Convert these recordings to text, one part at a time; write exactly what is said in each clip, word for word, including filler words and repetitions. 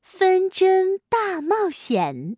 分针大冒险。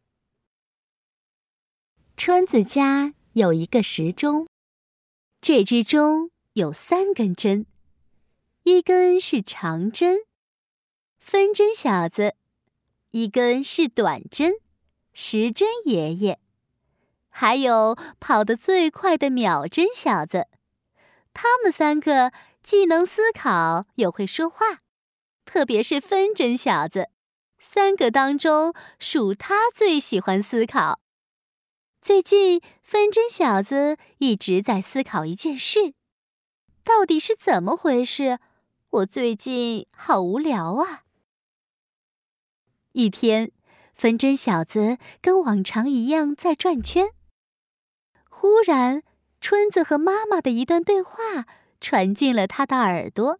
川子家有一个时钟，这只钟有三根针，一根是长针，分针小子；一根是短针，时针爷爷；还有跑得最快的秒针小子。他们三个既能思考，又会说话，特别是分针小子，三个当中属他最喜欢思考。最近，分针小子一直在思考一件事，到底是怎么回事？我最近好无聊啊。一天，分针小子跟往常一样在转圈，忽然，春子和妈妈的一段对话传进了他的耳朵。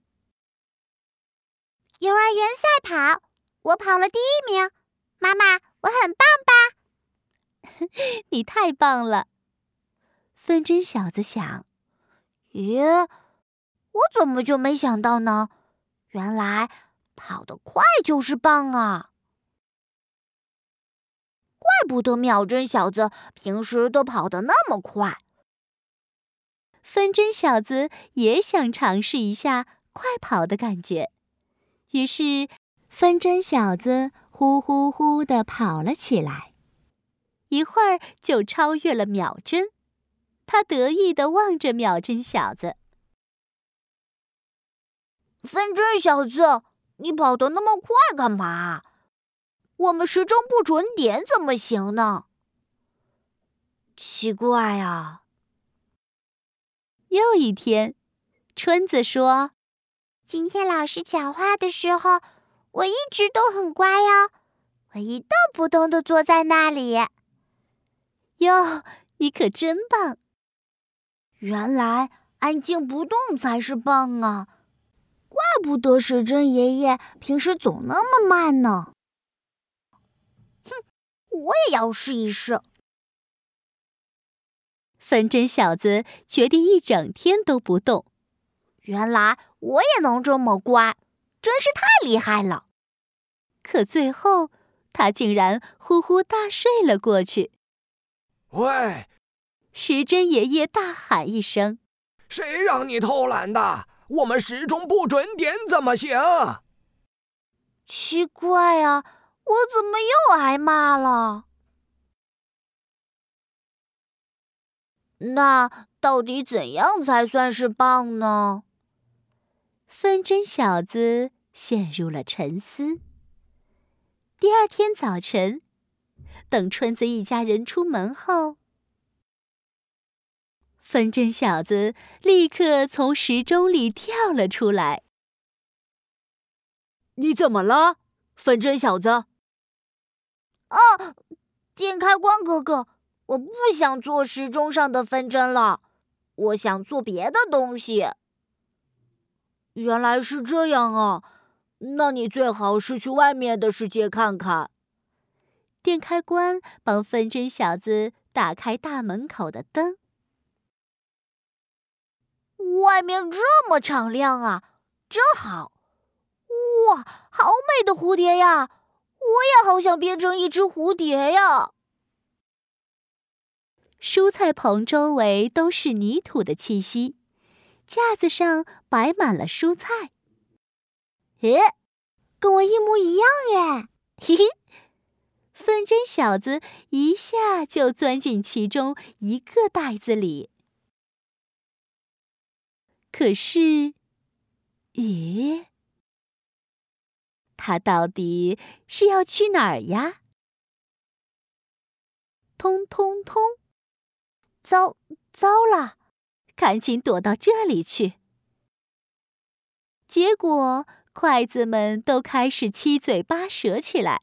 幼儿园赛跑，我跑了第一名，妈妈，我很棒吧？ 你太棒了。分针小子想， 咦，我怎么就没想到呢？原来跑得快就是棒啊！怪不得秒针小子平时都跑得那么快。 分针小子也想尝试一下快跑的感觉，于是分针小子呼呼呼地跑了起来，一会儿就超越了秒针。他得意地望着秒针小子。 分针小子，你跑得那么快干嘛？我们时钟不准点怎么行呢？奇怪啊。 又一天，春子说：“ 今天老师讲话的时候，我一直都很乖哦，我一动不动地坐在那里。” 哟，你可真棒！ 原来安静不动才是棒啊！怪不得时针爷爷平时总那么慢呢。哼，我也要试一试。 分针小子决定一整天都不动。 原来我也能这么乖，真是太厉害了。 可最后，他竟然呼呼大睡了过去。 喂！ 时针爷爷大喊一声：“ 谁让你偷懒的？我们时钟不准点怎么行？” 奇怪啊，我怎么又挨骂了？那到底怎样才算是棒呢？ 分针小子陷入了沉思。第二天早晨，等春子一家人出门后，分针小子立刻从时钟里跳了出来。 “你怎么了，分针小子？”“ 哦，电开关哥哥，我不想做时钟上的分针了，我想做别的东西。”“ 原来是这样啊，那你最好是去外面的世界看看。” 电开关帮分针小子打开大门口的灯。 外面这么敞亮啊，真好！哇，好美的蝴蝶呀！我也好想变成一只蝴蝶呀！ 蔬菜棚周围都是泥土的气息，架子上摆满了蔬菜。 诶，跟我一模一样耶！ 嘿嘿，分针小子一下就钻进其中一个袋子里。可是，咦，他到底是要去哪儿呀？通通通！糟糟了，赶紧躲到这里去。结果，筷子们都开始七嘴八舌起来。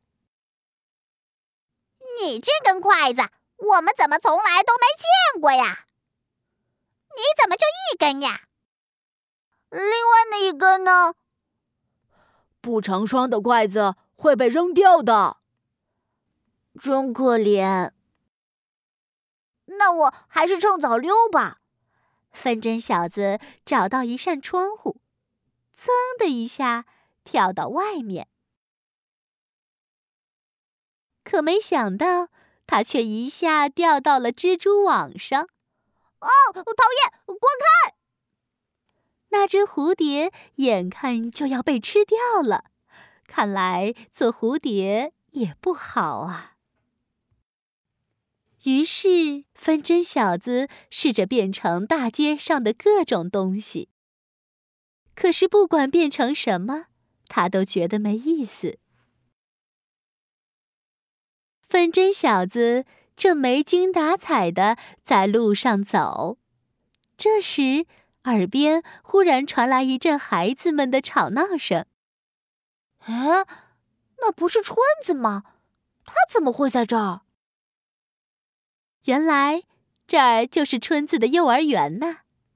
你这根筷子，我们怎么从来都没见过呀？你怎么就一根呀？另外那一根呢？ 不成双的筷子会被扔掉的。 真可怜。那我还是趁早溜吧。 分针小子找到一扇窗户，噌的一下跳到外面。 可没想到，他却一下掉到了蜘蛛网上。 哦，讨厌！滚开！ 那只蝴蝶眼看就要被吃掉了，看来做蝴蝶也不好啊。于是，分针小子试着变成大街上的各种东西。可是，不管变成什么，他都觉得没意思。分针小子正没精打采地在路上走，这时耳边忽然传来一阵孩子们的吵闹声。 哎，那不是春子吗？他怎么会在这儿？ 原来这儿就是春子的幼儿园呢。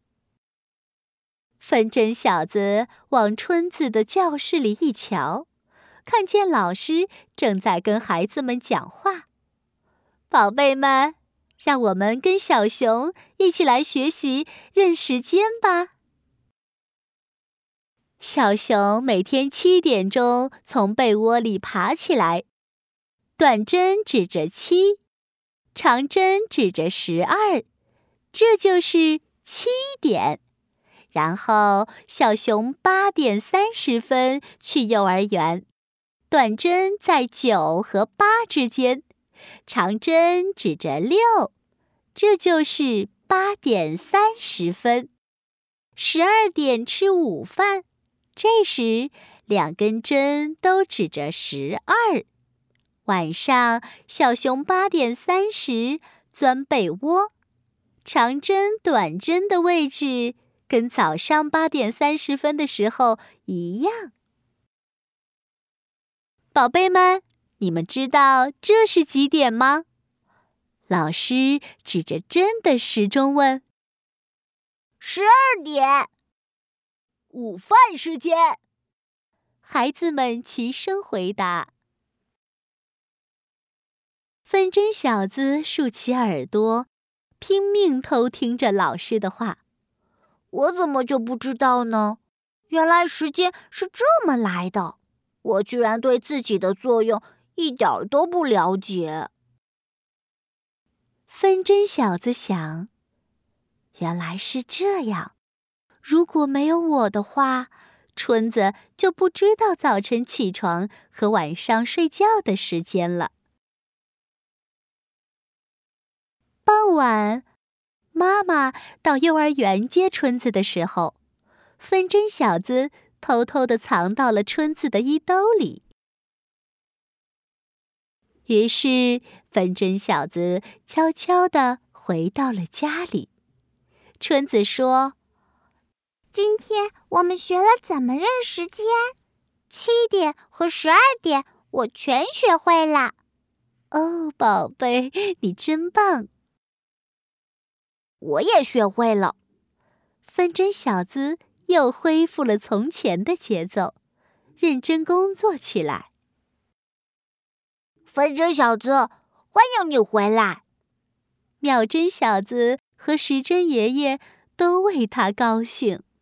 分针小子往春子的教室里一瞧，看见老师正在跟孩子们讲话。宝贝们，让我们跟小熊一起来学习认时间吧。小熊每天七点钟从被窝里爬起来，短针指着七，长针指着十二，这就是七点。然后小熊八点三十分去幼儿园，短针在九和八之间，长针指着六，这就是八点三十分。十二点吃午饭，这时两根针都指着十二。晚上，小熊八点三十钻被窝，长针、短针的位置跟早上八点三十分的时候一样。宝贝们，你们知道这是几点吗？老师指着针的时钟问。 十二点。 午饭时间。 孩子们齐声回答。分针小子竖起耳朵，拼命偷听着老师的话。 我怎么就不知道呢？原来时间是这么来的，我居然对自己的作用一点都不了解。 分针小子想，原来是这样。如果没有我的话，春子就不知道早晨起床和晚上睡觉的时间了。傍晚，妈妈到幼儿园接春子的时候，分针小子偷偷地藏到了春子的衣兜里。于是，分针小子悄悄地回到了家里。春子说：“ 今天我们学了怎么认时间，七点和十二点我全学会了。” 哦，宝贝，你真棒！ 我也学会了。 分针小子又恢复了从前的节奏，认真工作起来。 分针小子，欢迎你回来！ 秒针小子和时针爷爷都为他高兴。